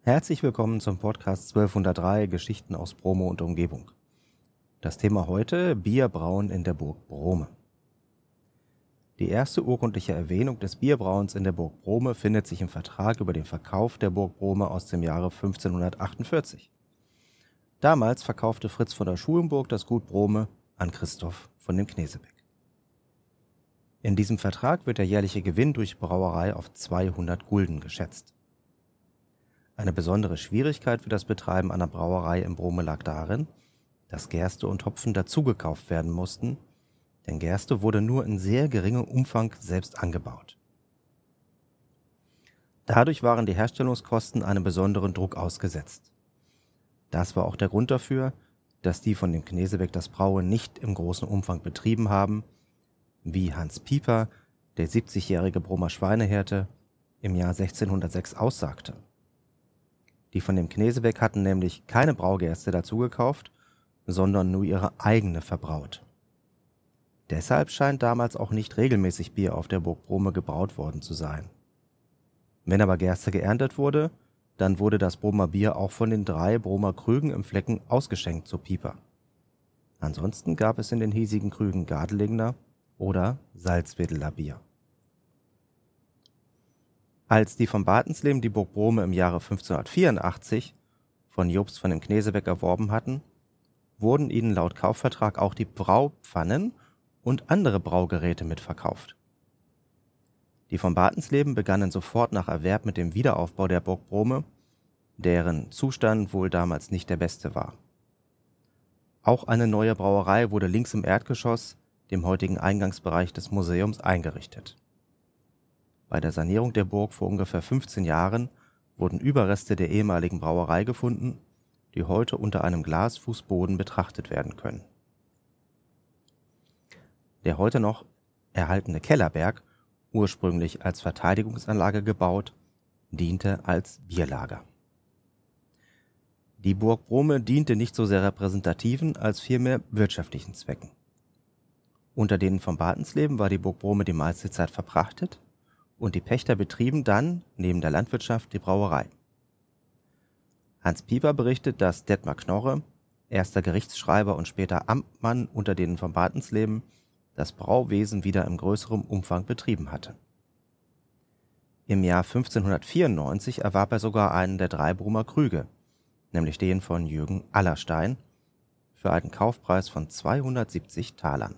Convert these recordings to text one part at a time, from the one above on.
Herzlich willkommen zum Podcast 1203 Geschichten aus Bromo und Umgebung. Das Thema heute: Bierbrauen in der Burg Brome. Die erste urkundliche Erwähnung des Bierbrauens in der Burg Brome findet sich im Vertrag über den Verkauf der Burg Brome aus dem Jahre 1548. Damals verkaufte Fritz von der Schulenburg das Gut Brome an Christoph von dem Knesebeck. In diesem Vertrag wird der jährliche Gewinn durch Brauerei auf 200 Gulden geschätzt. Eine besondere Schwierigkeit für das Betreiben einer Brauerei in Brome lag darin, dass Gerste und Hopfen dazugekauft werden mussten, denn Gerste wurde nur in sehr geringem Umfang selbst angebaut. Dadurch waren die Herstellungskosten einem besonderen Druck ausgesetzt. Das war auch der Grund dafür, dass die von dem Knesebeck das Brauen nicht im großen Umfang betrieben haben, wie Hans Pieper, der 70-jährige Bromer Schweinehirte, im Jahr 1606 aussagte. Die von dem Knesebeck hatten nämlich keine Braugerste dazu gekauft, sondern nur ihre eigene verbraut. Deshalb scheint damals auch nicht regelmäßig Bier auf der Burg Brome gebraut worden zu sein. Wenn aber Gerste geerntet wurde, dann wurde das Bromer Bier auch von den 3 Bromer Krügen im Flecken ausgeschenkt zu Pieper. Ansonsten gab es in den hiesigen Krügen Gardelingner oder Salzwedeler Bier. Als die von Bartensleben die Burg Brome im Jahre 1584 von Jobst von dem Knesebeck erworben hatten, wurden ihnen laut Kaufvertrag auch die Braupfannen und andere Braugeräte mitverkauft. Die von Bartensleben begannen sofort nach Erwerb mit dem Wiederaufbau der Burg Brome, deren Zustand wohl damals nicht der beste war. Auch eine neue Brauerei wurde links im Erdgeschoss, dem heutigen Eingangsbereich des Museums, eingerichtet. Bei der Sanierung der Burg vor ungefähr 15 Jahren wurden Überreste der ehemaligen Brauerei gefunden, die heute unter einem Glasfußboden betrachtet werden können. Der heute noch erhaltene Kellerberg, ursprünglich als Verteidigungsanlage gebaut, diente als Bierlager. Die Burg Brome diente nicht so sehr repräsentativen als vielmehr wirtschaftlichen Zwecken. Unter denen von Bartensleben war die Burg Brome die meiste Zeit verpachtet und die Pächter betrieben dann, neben der Landwirtschaft, die Brauerei. Hans Pieper berichtet, dass Detmar Knorre, erster Gerichtsschreiber und später Amtmann unter denen von Bartensleben, das Brauwesen wieder im größeren Umfang betrieben hatte. Im Jahr 1594 erwarb er sogar einen der 3 Bromer Krüge, nämlich den von Jürgen Allerstein, für einen Kaufpreis von 270 Talern.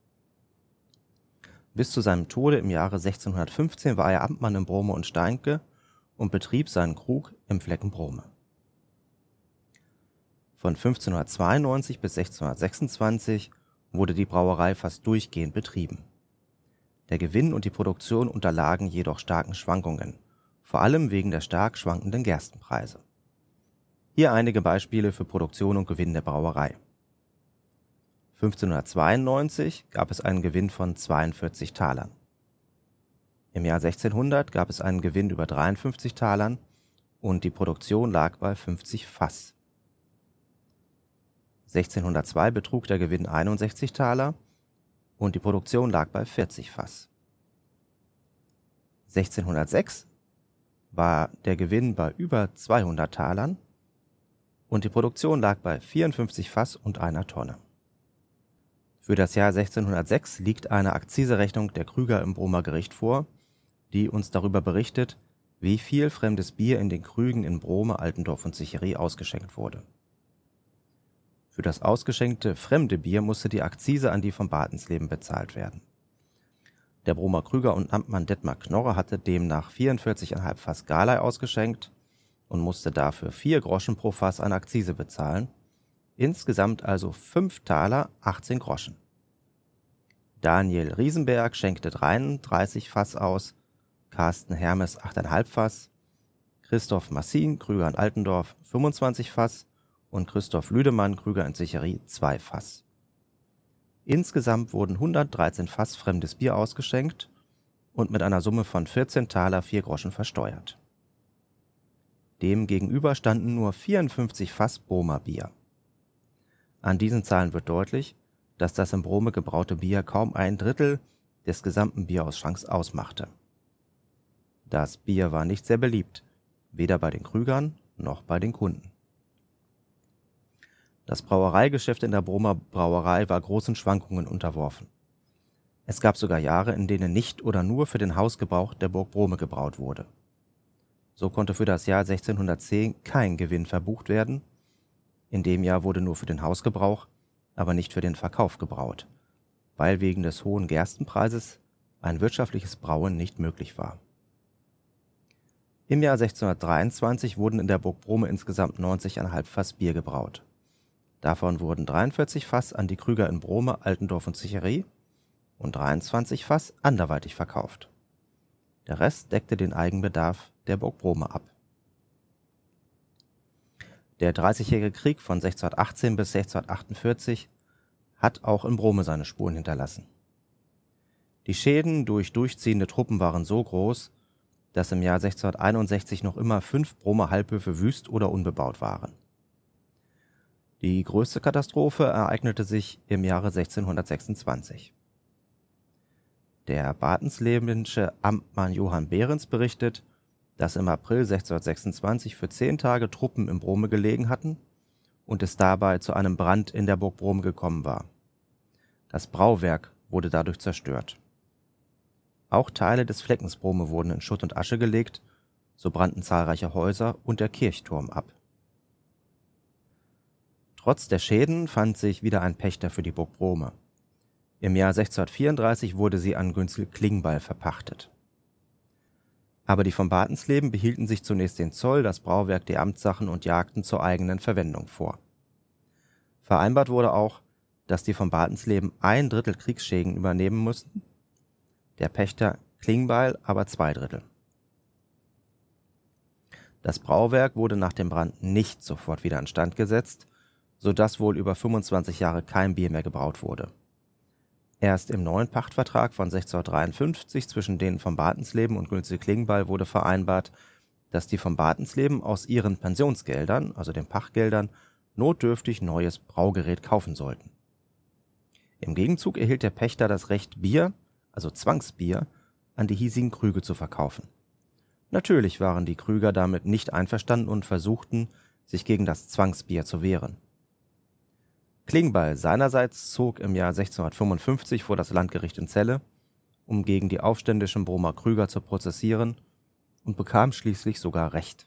Bis zu seinem Tode im Jahre 1615 war er Amtmann in Brome und Steinke und betrieb seinen Krug im Flecken Brome. Von 1592 bis 1626 wurde die Brauerei fast durchgehend betrieben. Der Gewinn und die Produktion unterlagen jedoch starken Schwankungen, vor allem wegen der stark schwankenden Gerstenpreise. Hier einige Beispiele für Produktion und Gewinn der Brauerei. 1592 gab es einen Gewinn von 42 Talern. Im Jahr 1600 gab es einen Gewinn über 53 Talern und die Produktion lag bei 50 Fass. 1602 betrug der Gewinn 61 Taler und die Produktion lag bei 40 Fass. 1606 war der Gewinn bei über 200 Talern und die Produktion lag bei 54 Fass und 1 Tonne. Für das Jahr 1606 liegt eine Akziserechnung der Krüger im Bromer Gericht vor, die uns darüber berichtet, wie viel fremdes Bier in den Krügen in Brome, Altendorf und Zichery ausgeschenkt wurde. Für das ausgeschenkte fremde Bier musste die Akzise an die von Bartensleben bezahlt werden. Der Bromer Krüger und Amtmann Detmar Knorre hatte demnach 44,5 Fass Galei ausgeschenkt und musste dafür 4 Groschen pro Fass an Akzise bezahlen, insgesamt also 5 Taler 18 Groschen. Daniel Riesenberg schenkte 33 Fass aus, Carsten Hermes 8,5 Fass, Christoph Massin, Krüger in Altendorf 25 Fass und Christoph Lüdemann, Krüger in Zichery 2 Fass. Insgesamt wurden 113 Fass fremdes Bier ausgeschenkt und mit einer Summe von 14 Taler 4 Groschen versteuert. Dem gegenüber standen nur 54 Fass Bromer Bier. An diesen Zahlen wird deutlich, dass das in Brome gebraute Bier kaum 1/3 des gesamten Bierausschanks ausmachte. Das Bier war nicht sehr beliebt, weder bei den Krügern noch bei den Kunden. Das Brauereigeschäft in der Bromer Brauerei war großen Schwankungen unterworfen. Es gab sogar Jahre, in denen nicht oder nur für den Hausgebrauch der Burg Brome gebraut wurde. So konnte für das Jahr 1610 kein Gewinn verbucht werden. In dem Jahr wurde nur für den Hausgebrauch, aber nicht für den Verkauf gebraut, weil wegen des hohen Gerstenpreises ein wirtschaftliches Brauen nicht möglich war. Im Jahr 1623 wurden in der Burg Brome insgesamt 90,5 Fass Bier gebraut. Davon wurden 43 Fass an die Krüger in Brome, Altendorf und Zichery und 23 Fass anderweitig verkauft. Der Rest deckte den Eigenbedarf der Burg Brome ab. Der Dreißigjährige Krieg von 1618 bis 1648 hat auch in Brome seine Spuren hinterlassen. Die Schäden durch durchziehende Truppen waren so groß, dass im Jahr 1661 noch immer 5 Bromer Halbhöfe wüst oder unbebaut waren. Die größte Katastrophe ereignete sich im Jahre 1626. Der badenslebensche Amtmann Johann Behrens berichtet, dass im April 1626 für 10 Tage Truppen in Brome gelegen hatten und es dabei zu einem Brand in der Burg Brome gekommen war. Das Brauwerk wurde dadurch zerstört. Auch Teile des Fleckens Brome wurden in Schutt und Asche gelegt, so brannten zahlreiche Häuser und der Kirchturm ab. Trotz der Schäden fand sich wieder ein Pächter für die Burg Brome. Im Jahr 1634 wurde sie an Günzel Klingbeil verpachtet. Aber die von Bartensleben behielten sich zunächst den Zoll, das Brauwerk, die Amtssachen und Jagden zur eigenen Verwendung vor. Vereinbart wurde auch, dass die von Bartensleben 1/3 Kriegsschäden übernehmen mussten, der Pächter Klingbeil aber 2/3. Das Brauwerk wurde nach dem Brand nicht sofort wieder instand gesetzt, sodass wohl über 25 Jahre kein Bier mehr gebraut wurde. Erst im neuen Pachtvertrag von 1653 zwischen den von Bartensleben und Günzel Klingbeil wurde vereinbart, dass die von Bartensleben aus ihren Pensionsgeldern, also den Pachtgeldern, notdürftig neues Braugerät kaufen sollten. Im Gegenzug erhielt der Pächter das Recht, Bier, also Zwangsbier, an die hiesigen Krüge zu verkaufen. Natürlich waren die Krüger damit nicht einverstanden und versuchten, sich gegen das Zwangsbier zu wehren. Klingbeil seinerseits zog im Jahr 1655 vor das Landgericht in Celle, um gegen die aufständischen Bromer Krüger zu prozessieren, und bekam schließlich sogar Recht.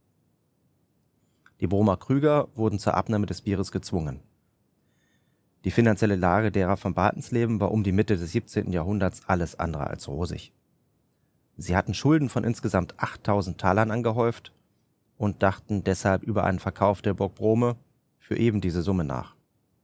Die Bromer Krüger wurden zur Abnahme des Bieres gezwungen. Die finanzielle Lage derer von Bartensleben war um die Mitte des 17. Jahrhunderts alles andere als rosig. Sie hatten Schulden von insgesamt 8.000 Talern angehäuft und dachten deshalb über einen Verkauf der Burg Brome für eben diese Summe nach.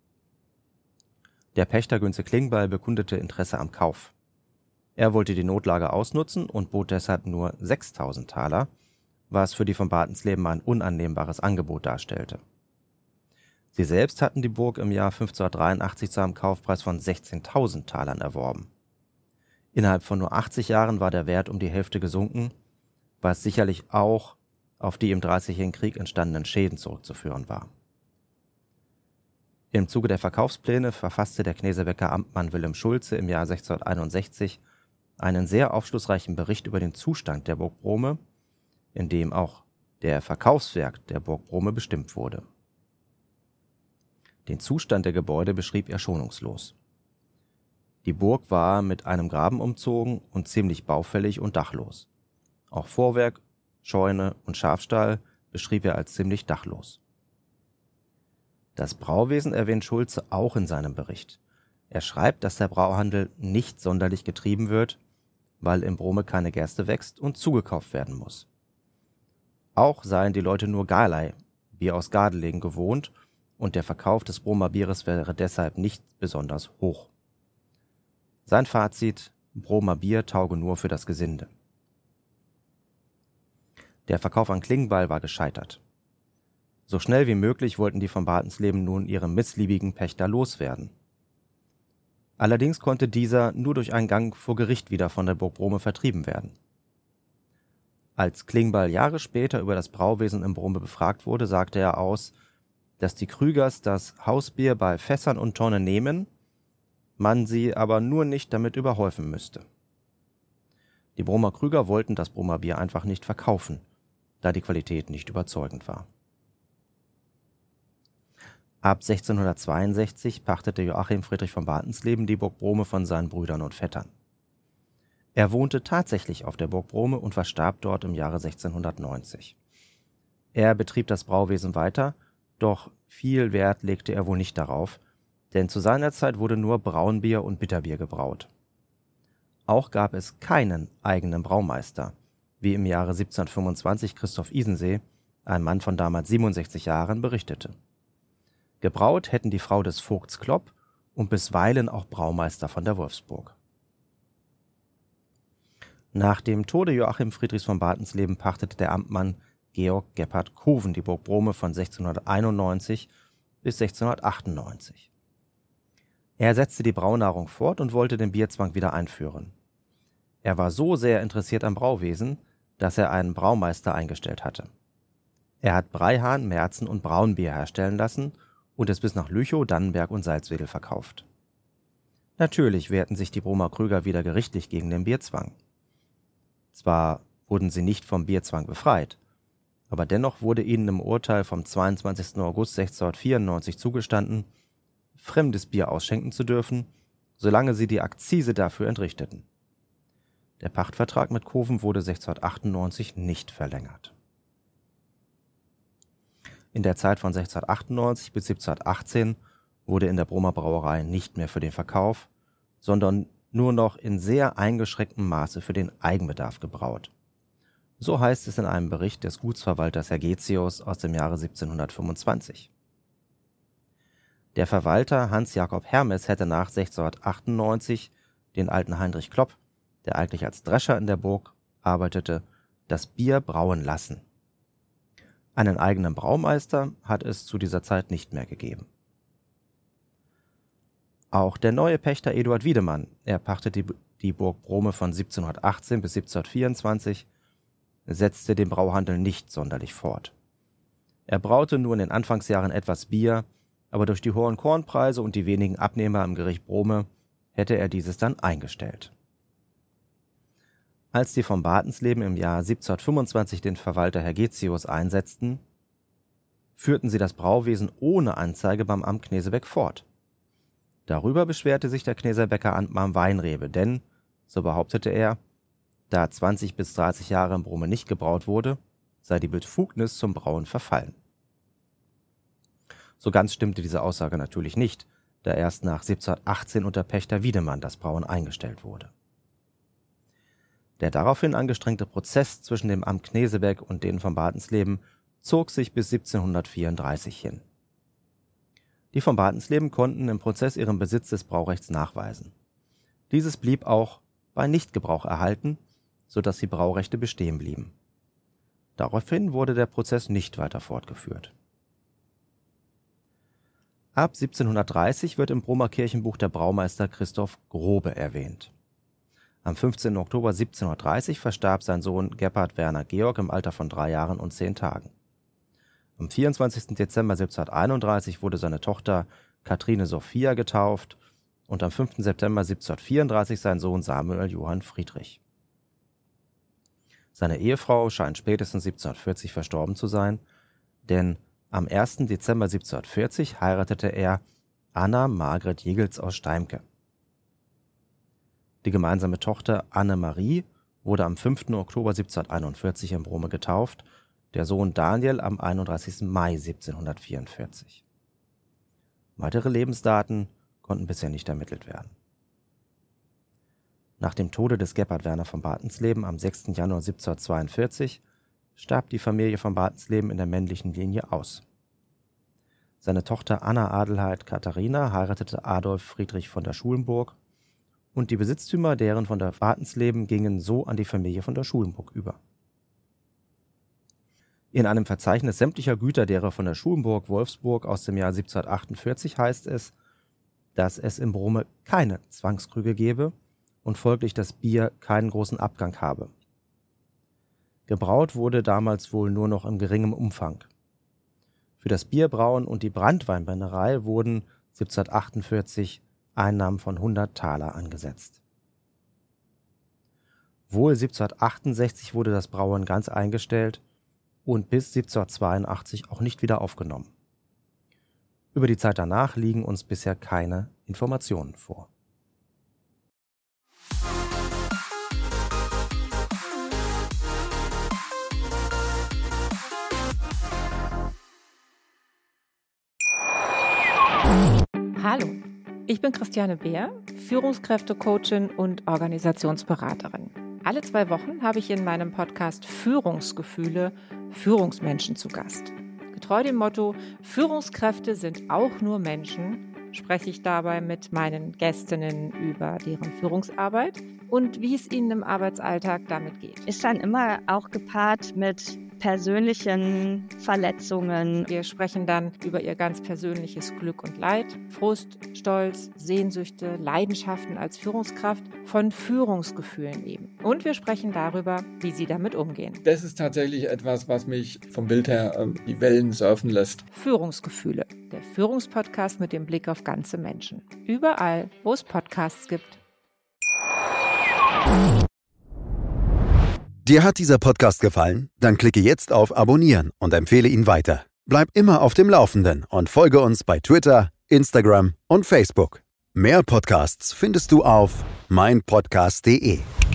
Der Pächter Günzel Klingbeil bekundete Interesse am Kauf. Er wollte die Notlage ausnutzen und bot deshalb nur 6.000 Taler, was für die von Bartensleben ein unannehmbares Angebot darstellte. Sie selbst hatten die Burg im Jahr 1583 zu einem Kaufpreis von 16.000 Talern erworben. Innerhalb von nur 80 Jahren war der Wert um die Hälfte gesunken, was sicherlich auch auf die im Dreißigjährigen Krieg entstandenen Schäden zurückzuführen war. Im Zuge der Verkaufspläne verfasste der Knesebecker Amtmann Wilhelm Schulze im Jahr 1661 einen sehr aufschlussreichen Bericht über den Zustand der Burg Brome, in dem auch der Verkaufswert der Burg Brome bestimmt wurde. Den Zustand der Gebäude beschrieb er schonungslos. Die Burg war mit einem Graben umzogen und ziemlich baufällig und dachlos. Auch Vorwerk, Scheune und Schafstall beschrieb er als ziemlich dachlos. Das Brauwesen erwähnt Schulze auch in seinem Bericht. Er schreibt, dass der Brauhandel nicht sonderlich getrieben wird, weil in Brome keine Gerste wächst und zugekauft werden muss. Auch seien die Leute nur Galei, Bier aus Gardelegen, gewohnt und der Verkauf des Bromer Bieres wäre deshalb nicht besonders hoch. Sein Fazit: Bromer Bier tauge nur für das Gesinde. Der Verkauf an Klingbeil war gescheitert. So schnell wie möglich wollten die von Bartensleben nun ihren missliebigen Pächter loswerden. Allerdings konnte dieser nur durch einen Gang vor Gericht wieder von der Burg Brome vertrieben werden. Als Klingbeil Jahre später über das Brauwesen in Brome befragt wurde, sagte er aus, dass die Krügers das Hausbier bei Fässern und Tonnen nehmen, man sie aber nur nicht damit überhäufen müsste. Die Bromer Krüger wollten das Bromer Bier einfach nicht verkaufen, da die Qualität nicht überzeugend war. Ab 1662 pachtete Joachim Friedrich von Bartensleben die Burg Brome von seinen Brüdern und Vettern. Er wohnte tatsächlich auf der Burg Brome und verstarb dort im Jahre 1690. Er betrieb das Brauwesen weiter, doch viel Wert legte er wohl nicht darauf, denn zu seiner Zeit wurde nur Braunbier und Bitterbier gebraut. Auch gab es keinen eigenen Braumeister, wie im Jahre 1725 Christoph Isensee, ein Mann von damals 67 Jahren, berichtete. Gebraut hätten die Frau des Vogts Klopp und bisweilen auch Braumeister von der Wolfsburg. Nach dem Tode Joachim Friedrichs von Bartensleben pachtete der Amtmann Georg Gebhard Koven die Burg Brome von 1691 bis 1698. Er setzte die Braunahrung fort und wollte den Bierzwang wieder einführen. Er war so sehr interessiert am Brauwesen, dass er einen Braumeister eingestellt hatte. Er hat Breihahn, Märzen und Braunbier herstellen lassen und es bis nach Lüchow, Dannenberg und Salzwedel verkauft. Natürlich wehrten sich die Bromer Krüger wieder gerichtlich gegen den Bierzwang. Zwar wurden sie nicht vom Bierzwang befreit, aber dennoch wurde ihnen im Urteil vom 22. August 1694 zugestanden, fremdes Bier ausschenken zu dürfen, solange sie die Akzise dafür entrichteten. Der Pachtvertrag mit Koven wurde 1698 nicht verlängert. In der Zeit von 1698 bis 1718 wurde in der Bromer Brauerei nicht mehr für den Verkauf, sondern nur noch in sehr eingeschränktem Maße für den Eigenbedarf gebraut. So heißt es in einem Bericht des Gutsverwalters Hergetius aus dem Jahre 1725. Der Verwalter Hans-Jakob Hermes hätte nach 1698 den alten Heinrich Klopp, der eigentlich als Drescher in der Burg arbeitete, das Bier brauen lassen. Einen eigenen Braumeister hat es zu dieser Zeit nicht mehr gegeben. Auch der neue Pächter Eduard Wiedemann, er pachtete die Burg Brome von 1718 bis 1724, setzte den Brauhandel nicht sonderlich fort. Er braute nur in den Anfangsjahren etwas Bier, aber durch die hohen Kornpreise und die wenigen Abnehmer im Gericht Brome hätte er dieses dann eingestellt. Als die von Bartensleben im Jahr 1725 den Verwalter Hergetius einsetzten, führten sie das Brauwesen ohne Anzeige beim Amt Knesebeck fort. Darüber beschwerte sich der Knesebecker Amtmann Weinrebe, denn, so behauptete er, da 20 bis 30 Jahre in Brome nicht gebraut wurde, sei die Befugnis zum Brauen verfallen. So ganz stimmte diese Aussage natürlich nicht, da erst nach 1718 unter Pächter Wiedemann das Brauen eingestellt wurde. Der daraufhin angestrengte Prozess zwischen dem Amt Knesebeck und denen von Bartensleben zog sich bis 1734 hin. Die von Bartensleben konnten im Prozess ihren Besitz des Braurechts nachweisen. Dieses blieb auch bei Nichtgebrauch erhalten, sodass die Braurechte bestehen blieben. Daraufhin wurde der Prozess nicht weiter fortgeführt. Ab 1730 wird im Bromer Kirchenbuch der Braumeister Christoph Grobe erwähnt. Am 15. Oktober 1730 verstarb sein Sohn Gebhard Werner Georg im Alter von 3 Jahren und 10 Tagen. Am 24. Dezember 1731 wurde seine Tochter Kathrine Sophia getauft und am 5. September 1734 sein Sohn Samuel Johann Friedrich. Seine Ehefrau scheint spätestens 1740 verstorben zu sein, denn am 1. Dezember 1740 heiratete er Anna Margret Jegels aus Steimke. Die gemeinsame Tochter Anne-Marie wurde am 5. Oktober 1741 in Brome getauft, der Sohn Daniel am 31. Mai 1744. Weitere Lebensdaten konnten bisher nicht ermittelt werden. Nach dem Tode des Gebhard Werner von Bartensleben am 6. Januar 1742 starb die Familie von Bartensleben in der männlichen Linie aus. Seine Tochter Anna Adelheid Katharina heiratete Adolf Friedrich von der Schulenburg und die Besitztümer deren von der Bartensleben gingen so an die Familie von der Schulenburg über. In einem Verzeichnis sämtlicher Güter derer von der Schulenburg Wolfsburg aus dem Jahr 1748 heißt es, dass es in Brome keine Zwangskrüge gebe und folglich das Bier keinen großen Abgang habe. Gebraut wurde damals wohl nur noch in geringem Umfang. Für das Bierbrauen und die Branntweinbrennerei wurden 1748 Einnahmen von 100 Taler angesetzt. Wohl 1768 wurde das Brauen ganz eingestellt und bis 1782 auch nicht wieder aufgenommen. Über die Zeit danach liegen uns bisher keine Informationen vor. Hallo, ich bin Christiane Beer, Führungskräftecoachin und Organisationsberaterin. Alle 2 Wochen habe ich in meinem Podcast Führungsgefühle Führungsmenschen zu Gast. Getreu dem Motto Führungskräfte sind auch nur Menschen, spreche ich dabei mit meinen Gästinnen über deren Führungsarbeit und wie es ihnen im Arbeitsalltag damit geht. Ist dann immer auch gepaart mit persönlichen Verletzungen. Wir sprechen dann über ihr ganz persönliches Glück und Leid, Frust, Stolz, Sehnsüchte, Leidenschaften als Führungskraft, von Führungsgefühlen eben. Und wir sprechen darüber, wie sie damit umgehen. Das ist tatsächlich etwas, was mich vom Bild her die Wellen surfen lässt. Führungsgefühle, der Führungspodcast mit dem Blick auf ganze Menschen. Überall, wo es Podcasts gibt. Dir hat dieser Podcast gefallen? Dann klicke jetzt auf Abonnieren und empfehle ihn weiter. Bleib immer auf dem Laufenden und folge uns bei Twitter, Instagram und Facebook. Mehr Podcasts findest du auf meinpodcast.de.